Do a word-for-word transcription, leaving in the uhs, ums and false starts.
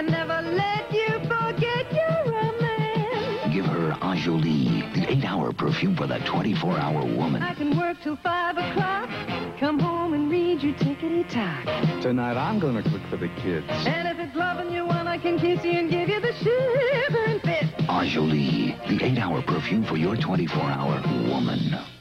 and never let you forget you're a man. Give her Enjoli, the eight-hour perfume for the twenty-four hour woman. I can work till five o'clock, come home and read your tickety-tock. Tonight I'm gonna cook for the kids. And if it's loving you one, I can kiss you and give you the shiver and fit. Enjoli, the eight-hour perfume for your twenty-four hour woman.